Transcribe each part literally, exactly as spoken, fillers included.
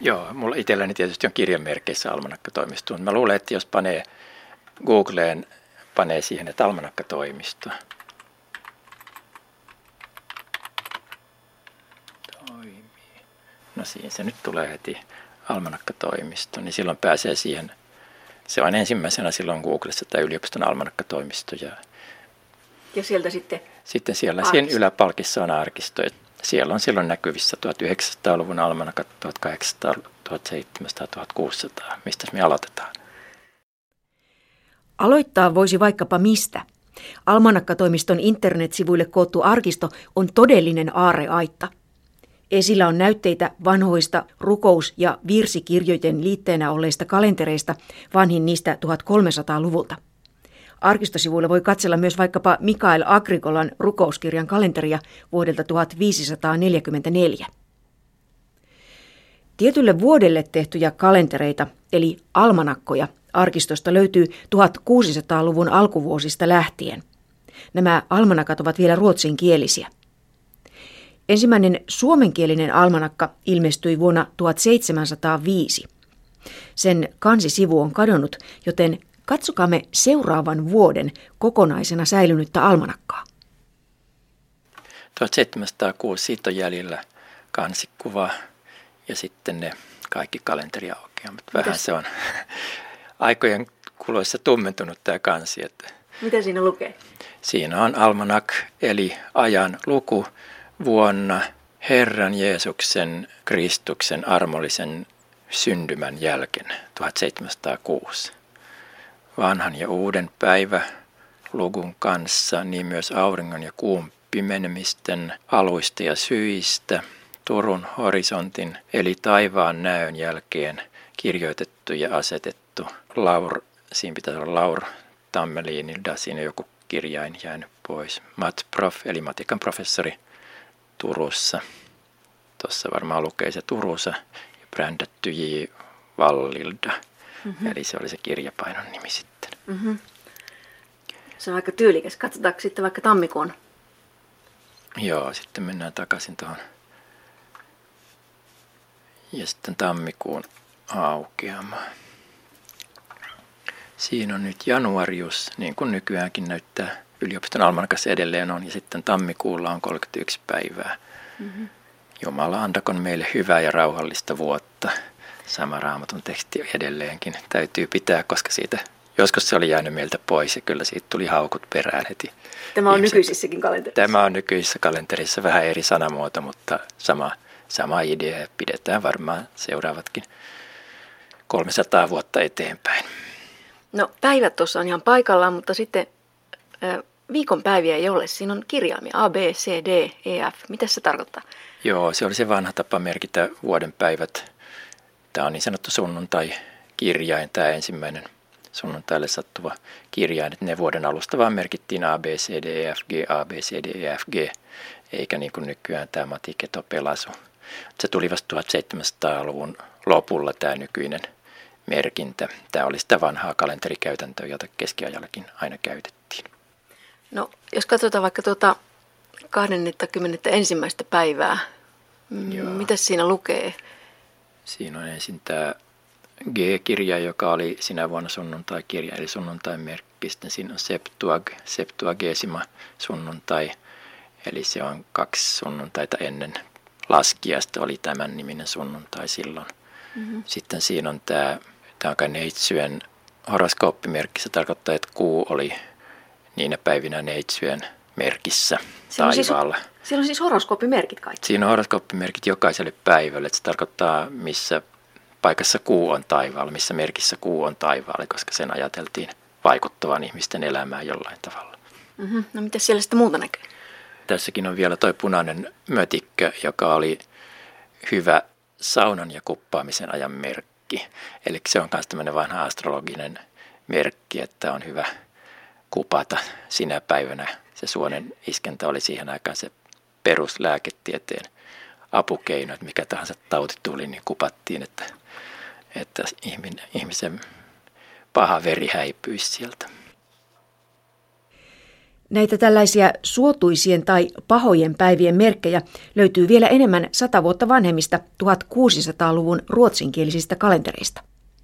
Joo, mulla itselläni tietysti on kirjanmerkeissä almanakkatoimisto. Mä luulen, että jos panee Googleen, panee siihen, että almanakkatoimisto. Toimii. No siinä se nyt tulee heti almanakkatoimisto, niin silloin pääsee siihen. Se on ensimmäisenä silloin Googlessa tämä yliopiston almanakkatoimisto. Ja, ja sieltä sitten Sitten siellä arkisto. Siinä yläpalkissa on arkisto. Siellä on silloin näkyvissä tuhatyhdeksänsataaluvun almanakat, tuhatkahdeksansataa, tuhatseitsemänsataa, tuhatkuusisataa. Mistä me aloitetaan? Aloittaa voisi vaikkapa mistä. Almanakkatoimiston internetsivuille koottu arkisto on todellinen aarreaitta. Esillä on näytteitä vanhoista rukous- ja virsikirjojen liitteenä olleista kalentereista, vanhin niistä tuhatkolmesataaluvulta. Arkistosivuilla voi katsella myös vaikkapa Mikael Agricolan rukouskirjan kalenteria vuodelta tuhatviisisataaneljäkymmentäneljä. Tietylle vuodelle tehtyjä kalentereita, eli almanakkoja, arkistosta löytyy tuhatkuusisataaluvun alkuvuosista lähtien. Nämä almanakat ovat vielä ruotsinkielisiä. Ensimmäinen suomenkielinen almanakka ilmestyi vuonna tuhatseitsemänsataaviisi. Sen kansisivu on kadonnut, joten katsokaamme seuraavan vuoden kokonaisena säilynyttä almanakkaa. tuhatseitsemänsataakuusi, siitä on jäljellä kansikuva ja sitten ne kaikki kalenteriaukeamat. Vähän Mitäs? Se on aikojen kuluessa tummentunut tämä kansi. Että mitä siinä lukee? Siinä on almanak eli ajan luku vuonna Herran Jeesuksen Kristuksen armollisen syntymän jälkeen tuhatseitsemänsataakuusi. Vanhan ja uuden päivä luvun kanssa, niin myös auringon ja kuun pimenemisten aluista ja syistä, Turun horisontin eli taivaan näön jälkeen kirjoitettu ja asetettu Laur, siinä pitäisi olla Laur Tammelinilta, siinä joku kirjain jäänyt pois, Matprof eli matikan professori Turussa. Tuossa varmaan lukee se Turussa ja brändätty J. Vallilda. Mm-hmm. Eli se oli se kirjapainon nimi sitten. Mm-hmm. Se on aika tyylikäs. Katsotaanko sitten vaikka tammikuun? Joo, sitten mennään takaisin tuohon. Ja sitten tammikuun aukeamaan. Siinä on nyt januarius, niin kuin nykyäänkin näyttää yliopiston almanakassa edelleen on. Ja sitten tammikuulla on kolmekymmentäyksi päivää. Mm-hmm. Jumala antakon meille hyvää ja rauhallista vuotta. Sama Raamatun teksti edelleenkin täytyy pitää, koska siitä joskus se oli jäänyt meiltä pois ja kyllä siitä tuli haukut perään heti. Tämä on Ihmiset, nykyisissäkin kalenterissa. Tämä on nykyisissä kalenterissa vähän eri sanamuoto, mutta sama, sama idea pidetään varmaan seuraavatkin kolmesataa vuotta eteenpäin. No päivät tuossa on ihan paikallaan, mutta sitten äh, viikon päiviä ei ole. Siinä on kirjaimia A, B, C, D, E, F. Mitä se tarkoittaa? Joo, se oli se vanha tapa merkitä vuoden päivät. Tämä on niin sanottu sunnuntai-kirjain, tämä ensimmäinen sunnuntaille sattuva kirjain, että ne vuoden alusta vaan merkittiin A, B, C, D, E, F, G, A, B, C, D, E, F, G, eikä niin kuin nykyään tämä matiketo pelasu. Se tuli vasta tuhatseitsemänsataaluvun lopulla tämä nykyinen merkintä. Tämä oli sitä vanhaa kalenterikäytäntöä, jota keskiajallakin aina käytettiin. No, jos katsotaan vaikka tuota kaksikymmentäyksi päivää, Joo. Mitä siinä lukee? Siinä on ensin tämä G-kirja, joka oli sinä vuonna sunnuntai-kirja, eli sunnuntain merkki. Sitten siinä on Septuag, Septuagesima sunnuntai, eli se on kaksi sunnuntaita ennen laskiaista oli tämän niminen sunnuntai silloin. Mm-hmm. Sitten siinä on tämä, tämä on kai neitsyön horoskooppimerkki. Se tarkoittaa, että kuu oli niinä päivinä neitsyön merkissä taivaalla. Siis, siellä on siis horoskooppimerkit kaikki? Siinä on horoskooppimerkit jokaiselle päivälle. Että se tarkoittaa, missä paikassa kuu on taivaalla, missä merkissä kuu on taivaalla, koska sen ajateltiin vaikuttavan ihmisten elämään jollain tavalla. Mm-hmm. No mitä siellä sitten muuta näkyy? Tässäkin on vielä toi punainen mötikkö, joka oli hyvä saunan ja kuppaamisen ajan merkki. Eli se on myös tämmöinen vanha astrologinen merkki, että on hyvä kupata sinä päivänä. Se suonen iskentä oli siihen aikaan se peruslääketieteen apukeino, että mikä tahansa tauti tuli, niin kupattiin, että, että ihmisen paha veri häipyisi sieltä. Näitä tällaisia suotuisien tai pahojen päivien merkkejä löytyy vielä enemmän sata vuotta vanhemmista tuhatkuusisataaluvun ruotsinkielisistä kalentereista.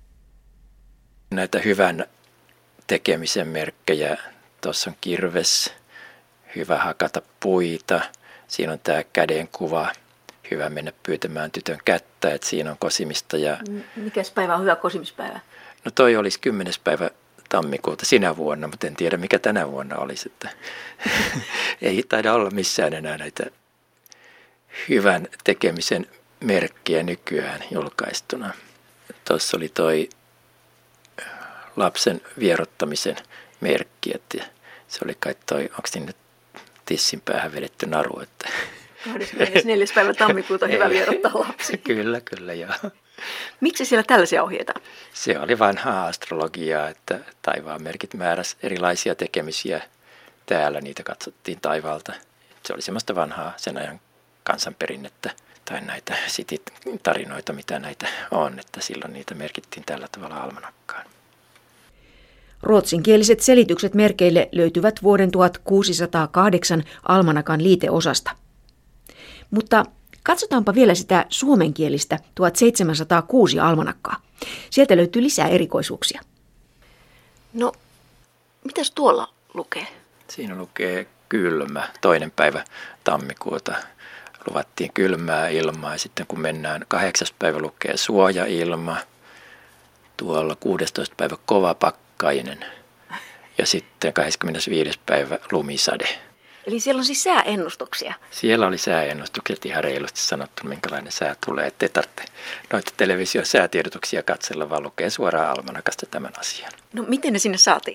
Näitä hyvän tekemisen merkkejä, tuossa on kirves, hyvä hakata puita, siinä on tämä kädenkuva, hyvä mennä pyytämään tytön kättä, että siinä on kosimista. Ja... Mikäs päivä on hyvä kosimispäivä? No toi olisi kymmenes päivä tammikuuta sinä vuonna, mutta en tiedä mikä tänä vuonna olisi. Että ei taida olla missään enää näitä hyvän tekemisen merkkejä nykyään julkaistuna. Tuossa oli toi lapsen vierottamisen merkki, että se oli kai toi, onko sinne tissin päähän vedetty naru, että kahdeskymmenesneljäs päivä tammikuuta hyvä vierottaa lapsi. Kyllä, kyllä joo. Miksi siellä tällaisia ohjeita? Se oli vanhaa astrologiaa, että taivaan merkit määräsi erilaisia tekemisiä. Täällä niitä katsottiin taivaalta. Se oli semmoista vanhaa sen ajan kansanperinnettä tai näitä tarinoita, mitä näitä on, että silloin niitä merkittiin tällä tavalla almanakkaan. Ruotsinkieliset selitykset merkeille löytyvät vuoden tuhatkuusisataakahdeksan almanakan liiteosasta. Mutta katsotaanpa vielä sitä suomenkielistä tuhatseitsemänsataakuusi almanakkaa. Sieltä löytyy lisää erikoisuuksia. No, mitäs tuolla lukee? Siinä lukee kylmä, toinen päivä tammikuuta. Luvattiin kylmää ilmaa ja sitten kun mennään kahdeksas päivä lukee suojailma. Tuolla kuudestoista päivä kova pakkainen ja sitten kahdeskymmenesviides päivä lumisade. Eli siellä on siis sääennustuksia? Siellä oli sääennustukset ihan reilusti sanottu, minkälainen sää tulee. Ettei tarvitse noita televisiosäätiedotuksia katsella, vaan lukee suoraan almanakasta tämän asian. No miten ne sinne saatiin?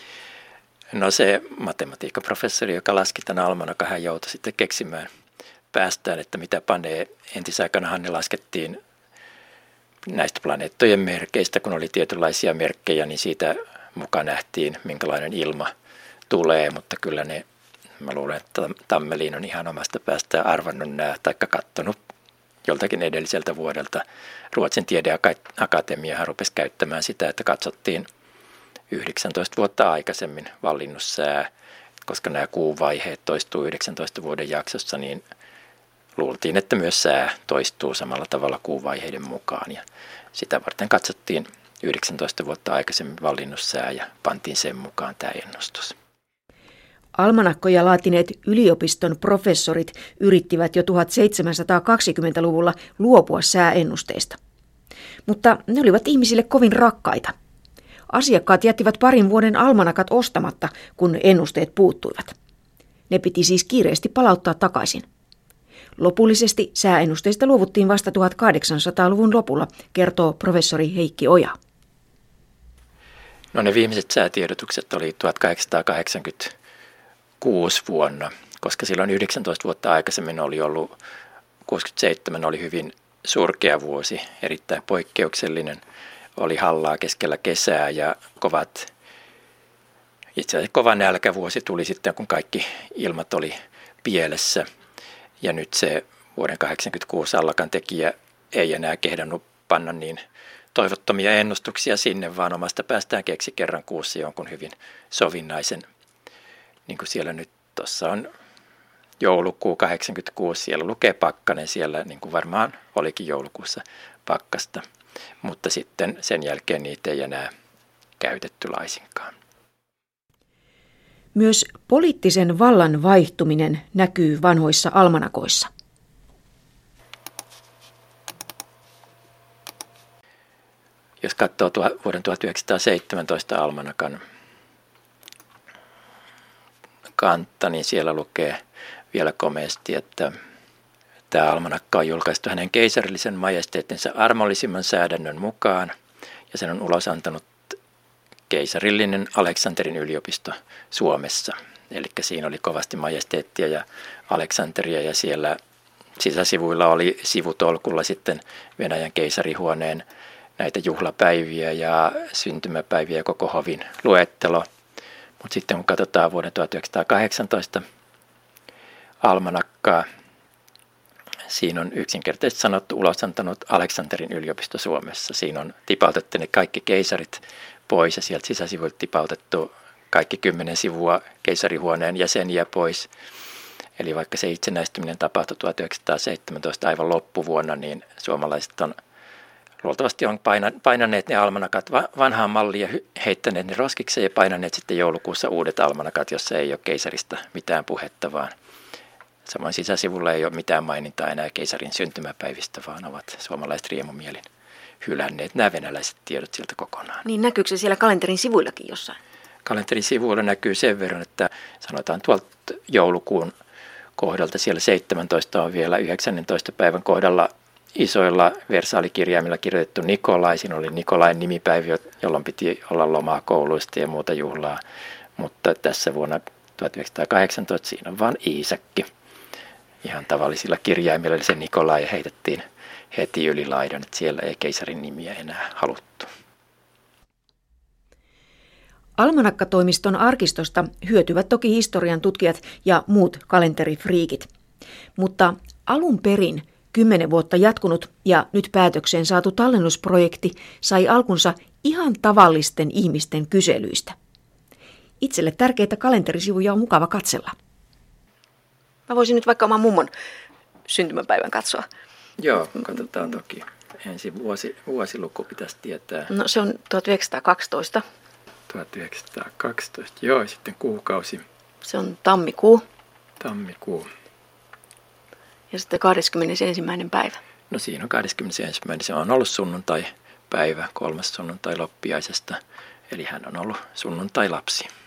No se matematiikkaprofessori, joka laski tämän almanakan, hän joutui sitten keksimään päästään, että mitä panee. Entisaikanahan ne laskettiin näistä planeettojen merkeistä, kun oli tietynlaisia merkkejä, niin siitä mukaan nähtiin, minkälainen ilma tulee, mutta kyllä ne, mä luulen, että Tammelin on ihan omasta päästään arvannut nämä, taikka katsonut joltakin edelliseltä vuodelta. Ruotsin tiedeakatemiahan rupesi käyttämään sitä, että katsottiin yhdeksäntoista vuotta aikaisemmin vallinnut sää, koska nämä kuuvaiheet toistuu yhdeksäntoista vuoden jaksossa, niin luultiin, että myös sää toistuu samalla tavalla kuuvaiheiden mukaan. Ja sitä varten katsottiin yhdeksäntoista vuotta aikaisemmin vallinnut sää ja pantiin sen mukaan tämä ennustus. Almanakkoja laatineet yliopiston professorit yrittivät jo tuhatseitsemänsataakaksikymmentäluvulla luopua sääennusteista. Mutta ne olivat ihmisille kovin rakkaita. Asiakkaat jättivät parin vuoden almanakat ostamatta, kun ennusteet puuttuivat. Ne piti siis kiireesti palauttaa takaisin. Lopullisesti sääennusteista luovuttiin vasta tuhatkahdeksansataaluvun lopulla, kertoo professori Heikki Oja. No ne viimeiset säätiedotukset oli tuhatkahdeksansataakahdeksankymmentäkuusi vuonna, koska silloin yhdeksäntoista vuotta aikaisemmin oli ollut, kuusikymmentäseitsemän oli hyvin surkea vuosi, erittäin poikkeuksellinen. Oli hallaa keskellä kesää ja kovat, itse asiassa kova nälkävuosi tuli sitten, kun kaikki ilmat oli pielessä. Ja nyt se vuoden kahdeksankymmentäkuusi allakan tekijä ei enää kehdannut panna niin toivottomia ennustuksia sinne, vaan omasta päästään keksi kerran kuussa jonkun hyvin sovinnaisen. Niin kuin siellä nyt tuossa on joulukuu kahdeksankymmentäkuusi, siellä lukee pakkanen, siellä niin kuin varmaan olikin joulukuussa pakkasta. Mutta sitten sen jälkeen niitä ei enää käytetty laisinkaan. Myös poliittisen vallan vaihtuminen näkyy vanhoissa almanakoissa. Jos katsoo vuoden tuhatyhdeksänsataaseitsemäntoista almanakan kantta, niin siellä lukee vielä komeasti, että tämä almanakka on julkaistu hänen keisarillisen majesteettinsa armollisimman säädännön mukaan, ja sen on ulos antanut keisarillinen Aleksanterin yliopisto Suomessa. Eli siinä oli kovasti majesteettia ja Aleksanteria, ja siellä sisäsivuilla oli sivutolkulla sitten Venäjän keisarihuoneen näitä juhlapäiviä ja syntymäpäiviä ja koko hovin luettelo. Mutta sitten kun katsotaan vuoden tuhatyhdeksänsataakahdeksantoista almanakkaa, siinä on yksinkertaisesti sanottu ulos antanut Aleksanterin yliopisto Suomessa. Siinä on tipautettu ne kaikki keisarit pois ja sieltä sisäsivuilta tipautettu kaikki kymmenen sivua keisarihuoneen jäseniä pois. Eli vaikka se itsenäistyminen tapahtui tuhatyhdeksänsataaseitsemäntoista aivan loppuvuonna, niin suomalaiset on luultavasti on painaneet ne almanakat vanhaan malliin ja heittäneet ne roskikseen ja painaneet sitten joulukuussa uudet almanakat, jossa ei ole keisarista mitään puhetta, vaan samoin sisäsivulla ei ole mitään mainintaa enää keisarin syntymäpäivistä, vaan ovat suomalaiset riemumielin hylänneet nämä venäläiset tiedot sieltä kokonaan. Niin näkyykö se siellä kalenterin sivuillakin jossain? Kalenterin sivuilla näkyy sen verran, että sanotaan tuolta joulukuun kohdalta siellä seitsemäntoista on vielä yhdeksännentoista päivän kohdalla isoilla versaalikirjaimilla kirjoitettu Nikolai. Siinä oli Nikolain nimipäivä, jolloin piti olla lomaa kouluista ja muuta juhlaa. Mutta tässä vuonna tuhatyhdeksänsataakahdeksantoista siinä on vain Iisakki. Ihan tavallisilla kirjaimilla, eli se Nikolai heitettiin heti yli laidan, että siellä ei keisarin nimiä enää haluttu. Almanakkatoimiston arkistosta hyötyvät toki historian tutkijat ja muut kalenterifriikit. Mutta alun perin kymmenen vuotta jatkunut ja nyt päätökseen saatu tallennusprojekti sai alkunsa ihan tavallisten ihmisten kyselyistä. Itselle tärkeitä kalenterisivuja on mukava katsella. Mä voisin nyt vaikka oman mummon syntymäpäivän katsoa. Joo, katsotaan toki. Ensin vuosi, vuosiluku pitäisi tietää. No se on tuhatyhdeksänsataakaksitoista. tuhatyhdeksänsataakaksitoista, joo, sitten kuukausi. Se on tammikuu. Tammikuu. Ja sitten kahdeskymmenesensimmäinen päivä. No siinä on kahdeskymmenesensimmäinen Se on ollut sunnuntai-päivä, kolmas sunnuntai loppiaisesta. Eli hän on ollut sunnuntai-lapsi.